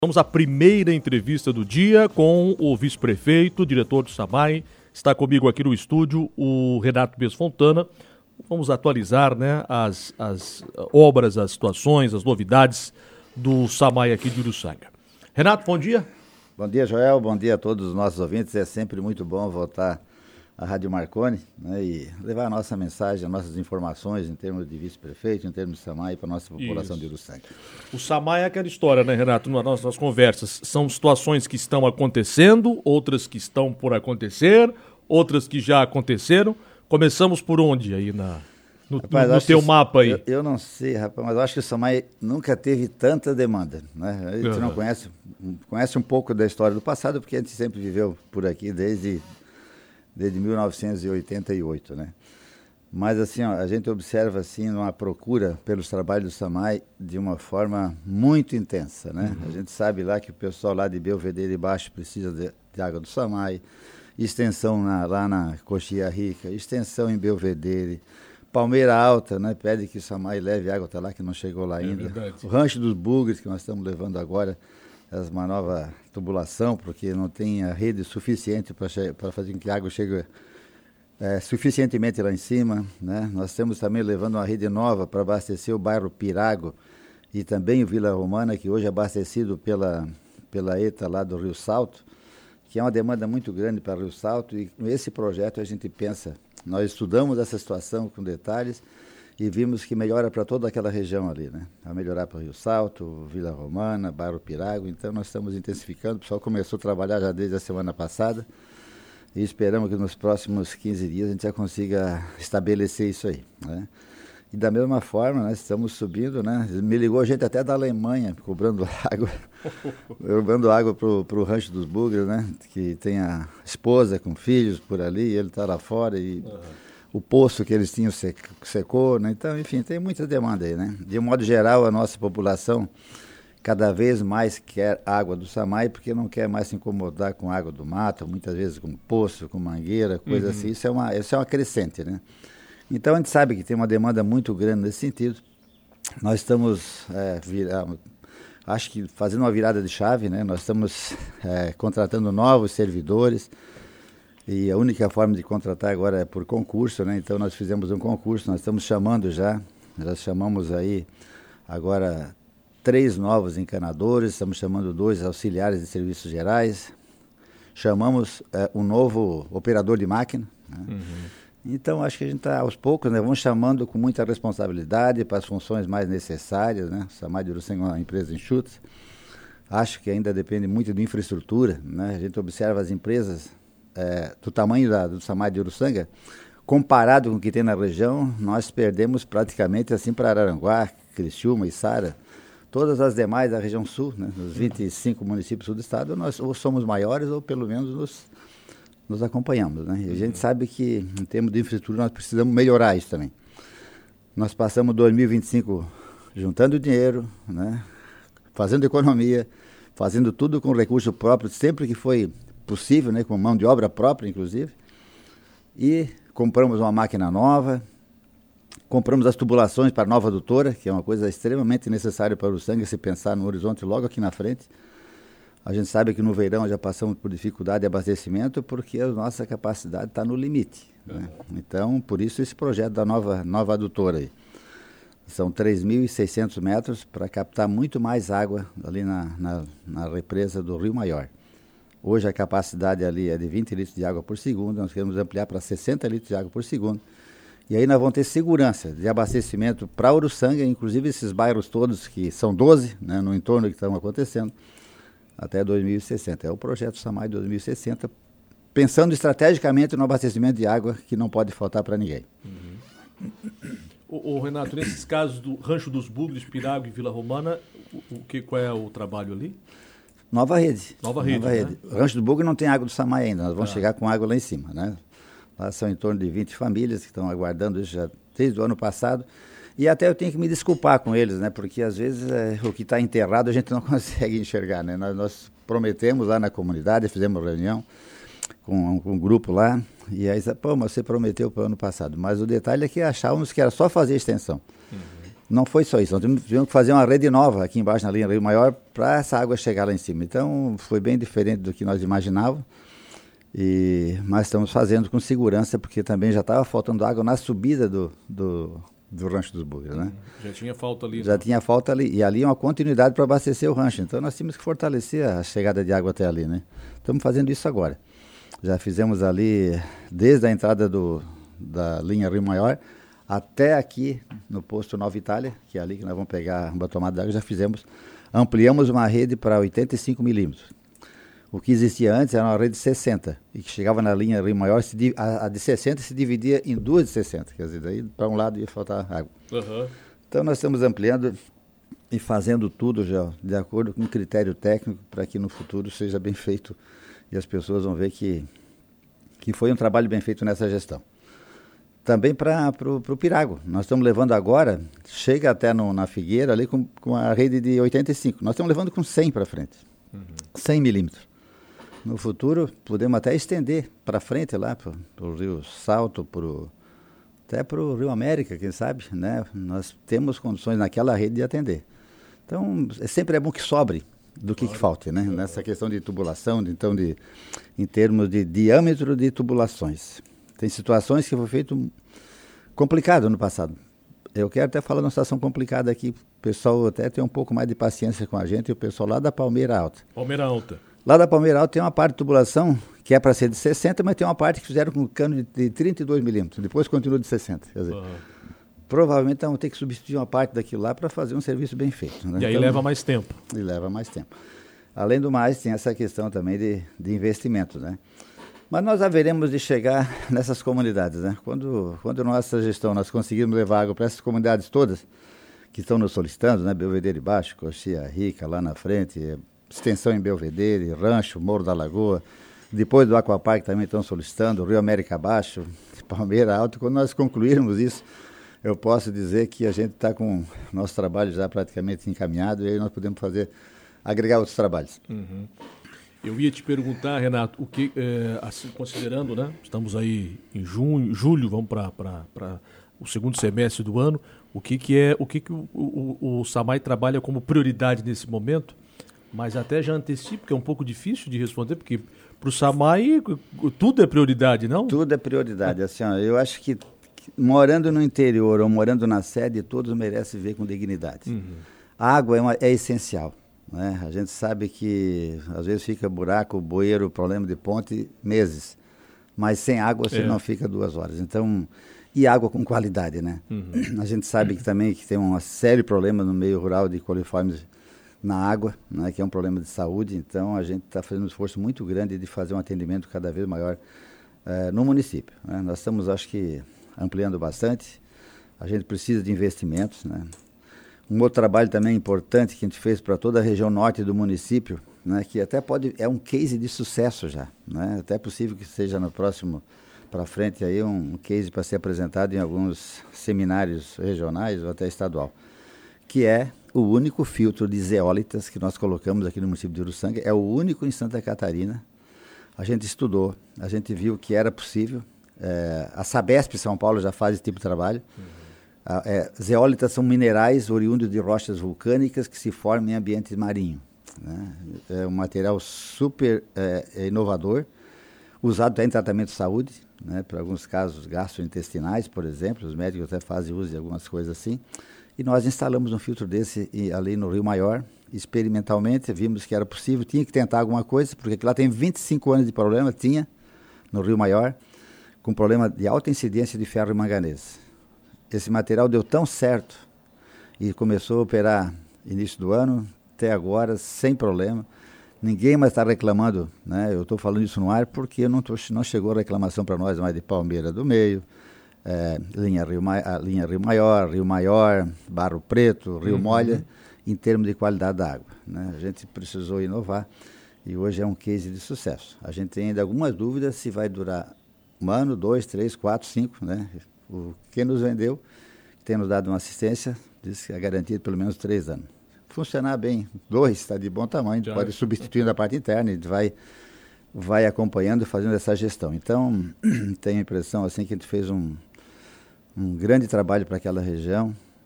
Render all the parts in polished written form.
Vamos à primeira entrevista do dia com o vice-prefeito, diretor do SAMAI. Está comigo aqui no estúdio o Renato Bez Fontana. Vamos atualizar, né, as obras, as situações, as novidades do SAMAI aqui de Uruçanga. Renato, bom dia. Bom dia, Joel. Bom dia a todos os nossos ouvintes. É sempre muito bom voltar à Rádio Marconi, né, e levar a nossa mensagem, as nossas informações em termos de vice-prefeito, em termos de SAMAI para a nossa população de Uruçanga. O SAMAI é aquela história, né, Renato, nas nossas conversas. São situações que estão acontecendo, outras que estão por acontecer, outras que já aconteceram. Começamos por onde aí no teu mapa aí? Eu não sei, rapaz, mas eu acho que o SAMAI nunca teve tanta demanda, né? A gente não conhece um pouco da história do passado, porque a gente sempre viveu por aqui desde 1988, né? Mas assim, ó, a gente observa assim uma procura pelos trabalhos do SAMAI de uma forma muito intensa, né? A gente sabe lá que o pessoal lá de Belvedere Baixo precisa de água do SAMAI, extensão lá na Coxilha Rica, extensão em Belvedere, Palmeira Alta, né? Pede que o SAMAI leve água até lá, que não chegou lá ainda. Verdade. O Rancho dos Bugres, que nós estamos levando agora, uma nova tubulação, porque não tem a rede suficiente para fazer com que a água chegue suficientemente lá em cima, né? Nós estamos também levando uma rede nova para abastecer o bairro Pirago e também o Vila Romana, que hoje é abastecido pela ETA lá do Rio Salto, que é uma demanda muito grande para o Rio Salto, e com esse projeto a gente pensa, nós estudamos essa situação com detalhes e vimos que melhora para toda aquela região ali, né? Vai melhorar para o Rio Salto, Vila Romana, bairro Pirago, então nós estamos intensificando, o pessoal começou a trabalhar já desde a semana passada e esperamos que nos próximos 15 dias a gente já consiga estabelecer isso aí, né? E da mesma forma, nós estamos subindo, né? Me ligou gente até da Alemanha, cobrando água para o Rancho dos Bugres, né? Que tem a esposa com filhos por ali, e ele está lá fora e o poço que eles tinham secou, né? Então, enfim, tem muita demanda aí, né? De um modo geral, a nossa população cada vez mais quer água do SAMAI, porque não quer mais se incomodar com água do mato, muitas vezes com poço, com mangueira, coisa assim. Isso é uma crescente, né? Então, a gente sabe que tem uma demanda muito grande nesse sentido. Nós estamos, acho que fazendo uma virada de chave, né? Nós estamos contratando novos servidores e a única forma de contratar agora é por concurso, né? Então, nós fizemos um concurso, nós estamos chamando já chamamos aí agora 3 novos encanadores, estamos chamando 2 auxiliares de serviços gerais, chamamos um novo operador de máquina, né? Então, acho que a gente está, aos poucos, né, vamos chamando com muita responsabilidade para as funções mais necessárias, né? O SAMAI de Uruçanga é uma empresa enxuta. Acho que ainda depende muito de infraestrutura, né? A gente observa as empresas do tamanho do SAMAI de Uruçanga, comparado com o que tem na região, nós perdemos praticamente assim para Araranguá, Criciúma e Sara. Todas as demais da região sul, né, nos 25 municípios sul do estado, nós ou somos maiores ou pelo menos nos acompanhamos, né? E a gente sabe que, em termos de infraestrutura, nós precisamos melhorar isso também. Nós passamos 2025 juntando dinheiro, né? Fazendo economia, fazendo tudo com recurso próprio, sempre que foi possível, né? Com mão de obra própria, inclusive. E compramos uma máquina nova, compramos as tubulações para a nova adutora, que é uma coisa extremamente necessária para o Uruçanga, se pensar no horizonte logo aqui na frente. A gente sabe que no verão já passamos por dificuldade de abastecimento porque a nossa capacidade está no limite, né? Então, por isso esse projeto da nova adutora aí. São 3.600 metros para captar muito mais água ali na represa do Rio Maior. Hoje a capacidade ali é de 20 litros de água por segundo, nós queremos ampliar para 60 litros de água por segundo. E aí nós vamos ter segurança de abastecimento para Uruçanga, inclusive esses bairros todos, que são 12, né, no entorno que estão acontecendo, até 2060. É o projeto SAMAI 2060, pensando estrategicamente no abastecimento de água que não pode faltar para ninguém. O Renato, nesses casos do Rancho dos Bugres, Pirago e Vila Romana, qual é o trabalho ali? Nova rede. Nova rede. Né? O Rancho do Bugre não tem água do SAMAI ainda, nós vamos chegar com água lá em cima, né? Lá são em torno de 20 famílias que estão aguardando isso já desde o ano passado. E até eu tenho que me desculpar com eles, né? Porque às vezes o que está enterrado a gente não consegue enxergar, né? Nós prometemos lá na comunidade, fizemos reunião com um grupo lá, e aí, mas você prometeu para o ano passado. Mas o detalhe é que achávamos que era só fazer extensão. Não foi só isso, nós tivemos que fazer uma rede nova aqui embaixo na linha Rio Maior para essa água chegar lá em cima. Então foi bem diferente do que nós imaginávamos, mas estamos fazendo com segurança, porque também já estava faltando água na subida do Rancho dos Bugres, né? Já tinha falta ali. Já tinha falta ali, e ali é uma continuidade para abastecer o rancho, então nós tínhamos que fortalecer a chegada de água até ali, né? Estamos fazendo isso agora. Já fizemos ali, desde a entrada da linha Rio Maior, até aqui no posto Nova Itália, que é ali que nós vamos pegar uma tomada de água, já fizemos, ampliamos uma rede para 85 milímetros. O que existia antes era uma rede de 60, e que chegava na linha Rio Maior, a de 60 se dividia em duas de 60, quer dizer, daí para um lado ia faltar água. Uhum. Então nós estamos ampliando e fazendo tudo já de acordo com um critério técnico para que no futuro seja bem feito e as pessoas vão ver que foi um trabalho bem feito nessa gestão. Também para o Pirago. Nós estamos levando agora, chega até na Figueira ali com a rede de 85. Nós estamos levando com 100 para frente. 100 milímetros. No futuro, podemos até estender para frente lá, para o Rio Salto, até para o Rio América, quem sabe, né? Nós temos condições naquela rede de atender. Então, sempre é bom que sobre do que falte, né? Nessa questão de tubulação, em termos de diâmetro de tubulações. Tem situações que foi feito complicado no passado. Eu quero até falar de uma situação complicada aqui. O pessoal até tem um pouco mais de paciência com a gente, e o pessoal lá da Palmeira Alta. Palmeira Alta. Lá da Palmeira Alta tem uma parte de tubulação que é para ser de 60, mas tem uma parte que fizeram com cano de 32 milímetros. Depois continua de 60. Quer dizer, provavelmente vão ter que substituir uma parte daquilo lá para fazer um serviço bem feito. Né? E aí leva mais tempo. E leva mais tempo. Além do mais, tem essa questão também de investimento, né? Mas nós haveremos de chegar nessas comunidades, né? Quando nossa gestão, nós conseguirmos levar água para essas comunidades todas que estão nos solicitando, né? Belvedere Baixo, Coxia Rica, lá na frente, extensão em Belvedere, Rancho, Morro da Lagoa, depois do Aquapark também estão solicitando, Rio América Baixo, Palmeira Alto. Quando nós concluirmos isso, eu posso dizer que a gente está com o nosso trabalho já praticamente encaminhado e aí nós podemos agregar outros trabalhos. Uhum. Eu ia te perguntar, Renato, o que, assim, considerando, né? Estamos aí em julho, vamos para o segundo semestre do ano. O que o SAMAI trabalha como prioridade nesse momento? Mas até já antecipo, que é um pouco difícil de responder, porque para o SAMAI tudo é prioridade, não? Tudo é prioridade. Assim, ó, eu acho que morando no interior ou morando na sede, todos merecem viver com dignidade. Uhum. A água é essencial. Né? A gente sabe que às vezes fica buraco, bueiro, problema de ponte, meses. Mas sem água você não fica 2 horas. Então, e água com qualidade, né? Uhum. A gente sabe que também que tem um sério problema no meio rural de coliformes na água, né? Que é um problema de saúde. Então, a gente está fazendo um esforço muito grande de fazer um atendimento cada vez maior no município. Né? Nós estamos, acho que, ampliando bastante. A gente precisa de investimentos, né? Um outro trabalho também importante que a gente fez para toda a região norte do município, né, que até é um case de sucesso já, né? Até é possível que seja no próximo para frente aí um case para ser apresentado em alguns seminários regionais ou até estadual, que é o único filtro de zeólitas que nós colocamos aqui no município de Uruçanga, é o único em Santa Catarina. A gente estudou, a gente viu que era possível. A Sabesp São Paulo já faz esse tipo de trabalho. Zeólitas são minerais oriundos de rochas vulcânicas que se formam em ambiente marinho. Né? É um material super inovador, usado até em tratamento de saúde, né? Para alguns casos gastrointestinais, por exemplo, os médicos até fazem uso de algumas coisas assim. E nós instalamos um filtro desse ali no Rio Maior, experimentalmente, vimos que era possível, tinha que tentar alguma coisa, porque lá tem 25 anos de problema, tinha no Rio Maior, com problema de alta incidência de ferro e manganês. Esse material deu tão certo e começou a operar início do ano, até agora, sem problema. Ninguém mais está reclamando, né? Eu estou falando isso no ar porque não chegou a reclamação para nós mais de Palmeira do Meio, linha Rio Maior, Rio Maior, Barro Preto, Rio Molha, em termos de qualidade da água. Né? A gente precisou inovar e hoje é um case de sucesso. A gente tem ainda algumas dúvidas se vai durar 1 ano, 2, 3, 4, 5, né? Quem nos vendeu, tem nos dado uma assistência, diz que é garantido pelo menos 3 anos. Funcionar bem, 2 está de bom tamanho, pode ir substituindo a parte interna, a gente vai acompanhando e fazendo essa gestão. Então, tenho a impressão assim, que a gente fez um grande trabalho para aquela região,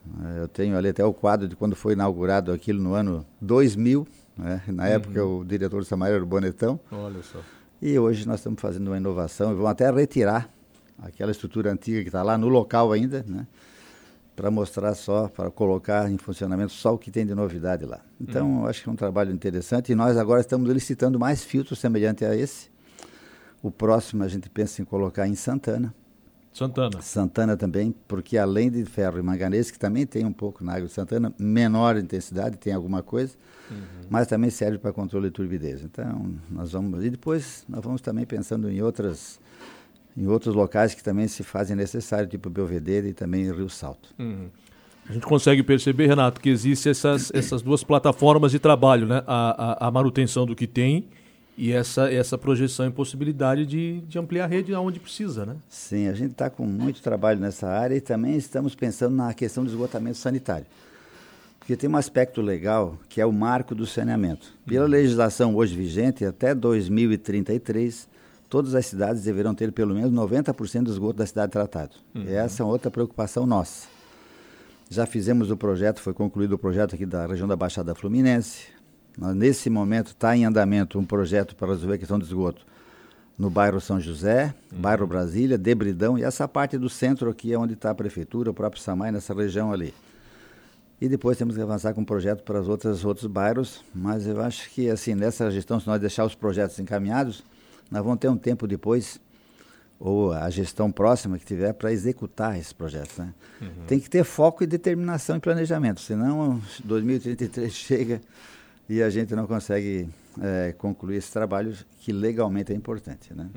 Eu tenho ali até o quadro de quando foi inaugurado aquilo no ano 2000, né? Na época o diretor do SAMAI era o Bonetão. Olha só. E hoje nós estamos fazendo uma inovação e vamos até retirar aquela estrutura antiga que está lá no local ainda, né? Para mostrar só, para colocar em funcionamento só o que tem de novidade lá. Então, eu acho que é um trabalho interessante e nós agora estamos licitando mais filtros semelhante a esse. O próximo a gente pensa em colocar em Santana. Santana também, porque além de ferro e manganês, que também tem um pouco na água de Santana, menor intensidade, tem alguma coisa, mas também serve para controle de turbidez. Então, nós vamos... E depois nós vamos também pensando em outros locais que também se fazem necessário, tipo Belvedere e também Rio Salto. A gente consegue perceber, Renato, que existem essas duas plataformas de trabalho, né? A manutenção do que tem e essa projeção e possibilidade de ampliar a rede aonde precisa, né? Sim, a gente está com muito trabalho nessa área e também estamos pensando na questão do esgotamento sanitário. Porque tem um aspecto legal que é o marco do saneamento. Pela legislação hoje vigente, até 2033, todas as cidades deverão ter pelo menos 90% do esgoto da cidade tratado. E essa é outra preocupação nossa. Já fizemos o projeto, foi concluído o projeto aqui da região da Baixada Fluminense. Nesse momento está em andamento um projeto para resolver a questão do esgoto no bairro São José, bairro Brasília, Debridão, e essa parte do centro aqui é onde está a prefeitura, o próprio SAMAI, nessa região ali. E depois temos que avançar com um projeto para os outros bairros, mas eu acho que assim, nessa gestão, se nós deixar os projetos encaminhados, nós vamos ter um tempo depois, ou a gestão próxima que tiver, para executar esses projetos, né? Tem que ter foco e determinação e planejamento, senão 2033 chega e a gente não consegue concluir esse trabalho que legalmente é importante, né?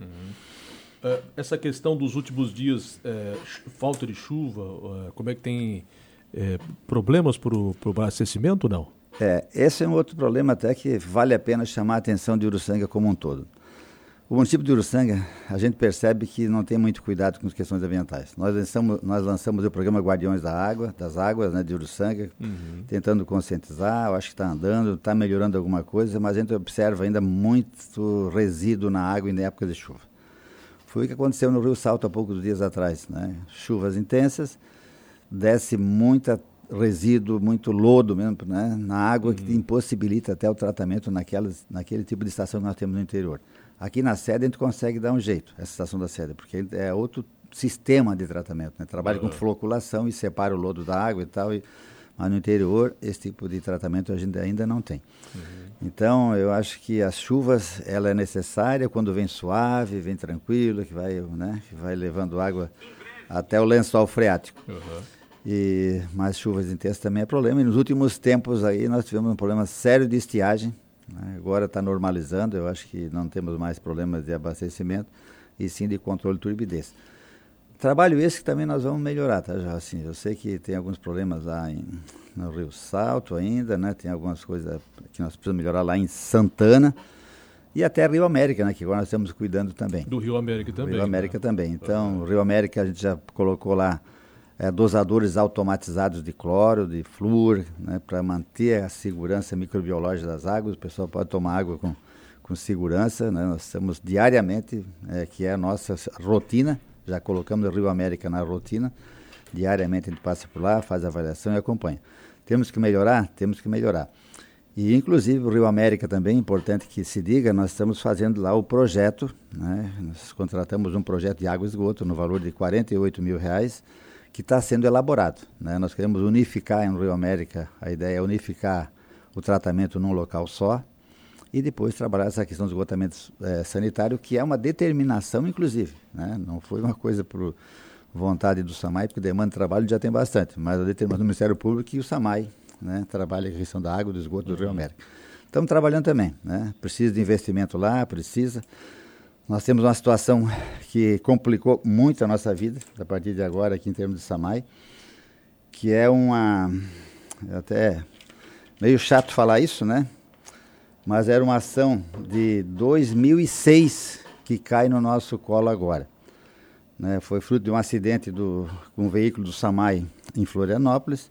Essa questão dos últimos dias, falta de chuva, como é que tem problemas para o abastecimento, não? Esse é um outro problema até que vale a pena chamar a atenção de Uruçanga como um todo. O município de Uruçanga, a gente percebe que não tem muito cuidado com as questões ambientais. Nós lançamos o programa Guardiões das Águas, né, de Uruçanga, tentando conscientizar, eu acho que está andando, está melhorando alguma coisa, mas a gente observa ainda muito resíduo na água em época de chuva. Foi o que aconteceu no Rio Salto há poucos dias atrás, né? Chuvas intensas, desce muito resíduo, muito lodo mesmo, né, na água, que impossibilita até o tratamento naquele tipo de estação que nós temos no interior. Aqui na sede a gente consegue dar um jeito, essa estação da sede, porque é outro sistema de tratamento, né? Trabalha com floculação e separa o lodo da água e tal, mas no interior esse tipo de tratamento a gente ainda não tem. Então eu acho que as chuvas, ela é necessária quando vem suave, vem tranquilo, que vai levando água até o lençol freático. Mas chuvas intensas também é problema, e nos últimos tempos aí nós tivemos um problema sério de estiagem. Agora está normalizando, eu acho que não temos mais problemas de abastecimento e sim de controle de turbidez. Trabalho esse que também nós vamos melhorar, tá? Já, assim, eu sei que tem alguns problemas lá no Rio Salto ainda, né? Tem algumas coisas que nós precisamos melhorar lá em Santana e até Rio América, né? Que agora nós estamos cuidando também. Do Rio América também. Rio América também. Então, Rio América a gente já colocou lá dosadores automatizados de cloro, de flúor, né, para manter a segurança microbiológica das águas. O pessoal pode tomar água com segurança, né? Nós estamos diariamente, que é a nossa rotina, já colocamos o Rio América na rotina, diariamente a gente passa por lá, faz a avaliação e acompanha. Temos que melhorar? Temos que melhorar. E inclusive o Rio América também, importante que se diga, nós estamos fazendo lá o projeto, né? Nós contratamos um projeto de água e esgoto no valor de R$48 mil, que está sendo elaborado, né? Nós queremos unificar em Rio América, a ideia é unificar o tratamento num local só e depois trabalhar essa questão do esgotamento sanitário, que é uma determinação, inclusive, né? Não foi uma coisa por vontade do SAMAI, porque demanda de trabalho já tem bastante, mas a determinação do Ministério Público e o SAMAI, né, trabalha a questão da água e do esgoto do Rio América. Estamos trabalhando também, né? Precisa de investimento lá, precisa. Nós temos uma situação que complicou muito a nossa vida, a partir de agora, aqui em termos de SAMAI, que é até meio chato falar isso, né? Mas era uma ação de 2006 que cai no nosso colo agora, né? Foi fruto de um acidente com um veículo do SAMAI em Florianópolis,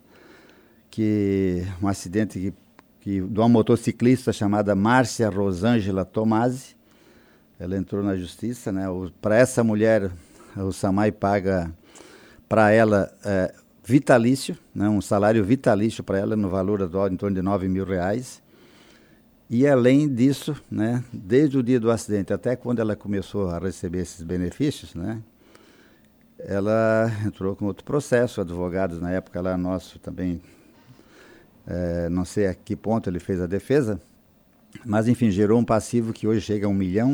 um acidente de uma motociclista chamada Márcia Rosângela Tomasi. Ela entrou na justiça, né? Para essa mulher, o SAMAI paga para ela vitalício, né, um salário vitalício para ela no valor atual em torno de R$ 9.000. E além disso, né, desde o dia do acidente até quando ela começou a receber esses benefícios, né, ela entrou com outro processo. Advogados na época lá nosso também, não sei a que ponto ele fez a defesa, mas enfim, gerou um passivo que hoje chega a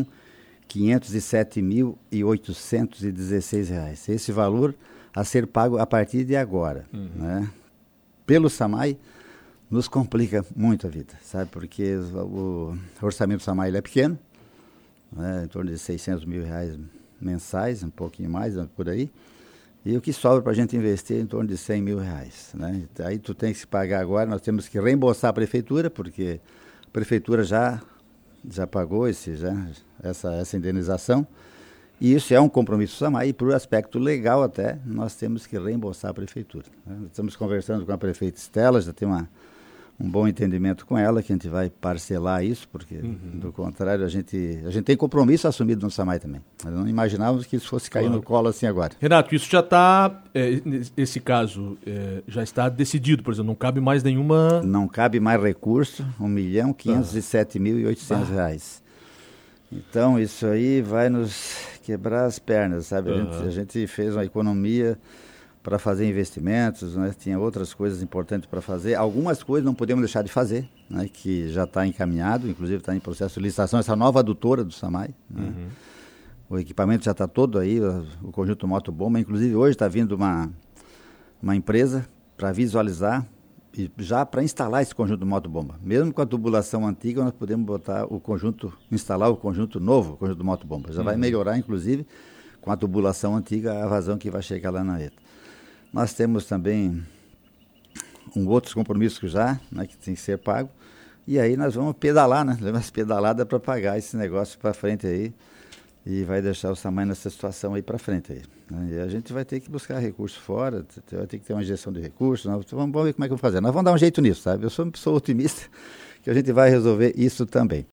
R$ 1.507.816. Esse valor a ser pago a partir de agora, né? Pelo SAMAI, nos complica muito a vida, sabe? Porque o orçamento do SAMAI ele é pequeno, né? Em torno de R$ 600 mil mensais, um pouquinho mais, por aí. E o que sobra para a gente investir é em torno de R$ 100 mil, né? Aí tu tem que se pagar agora, nós temos que reembolsar a prefeitura, porque a prefeitura já pagou essa indenização. E isso é um compromisso do SAMAI, e por aspecto legal até, nós temos que reembolsar a prefeitura, né? Estamos conversando com a prefeita Estela, já tem um bom entendimento com ela, que a gente vai parcelar isso, porque, do contrário, a gente tem compromisso assumido no SAMAI também. Nós não imaginávamos que isso fosse cair no colo assim agora. Renato, isso já está, esse caso já está decidido, por exemplo, não cabe mais nenhuma... Não cabe mais recurso, R$ 1.507.800. Então, isso aí vai nos quebrar as pernas, sabe? A gente fez uma economia para fazer investimentos, né? Tinha outras coisas importantes para fazer. Algumas coisas não podemos deixar de fazer, né? Que já está encaminhado, inclusive está em processo de licitação, essa nova adutora do SAMAI, né? O equipamento já está todo aí, o conjunto motobomba. Inclusive hoje está vindo uma empresa para visualizar e já para instalar esse conjunto motobomba. Mesmo com a tubulação antiga, nós podemos instalar o conjunto novo, o conjunto motobomba. Já vai melhorar, inclusive, com a tubulação antiga, a vazão que vai chegar lá na ETA. Nós temos também outros compromissos já, né, que tem que ser pago. E aí nós vamos pedalar, né? Levar as pedaladas para pagar esse negócio para frente aí. E vai deixar o SAMAI nessa situação aí para frente aí, né? E a gente vai ter que buscar recursos fora, vai ter que ter uma injeção de recursos. Vamos ver como é que vamos fazer. Nós vamos dar um jeito nisso, sabe? Eu sou otimista que a gente vai resolver isso também.